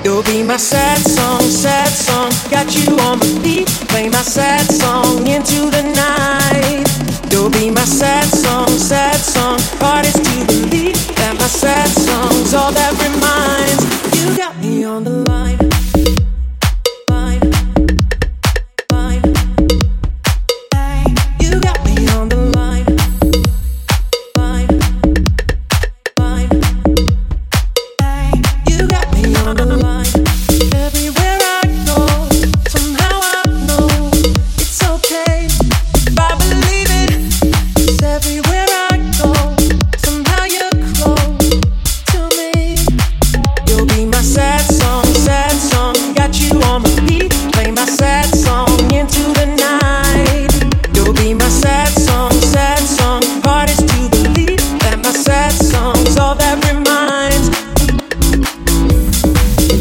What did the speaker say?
You'll be my sad song, got you on my feet. Play my sad song into the night. You'll be my sad song, hard is to believe that my sad song's all that reminds. You got me on the line.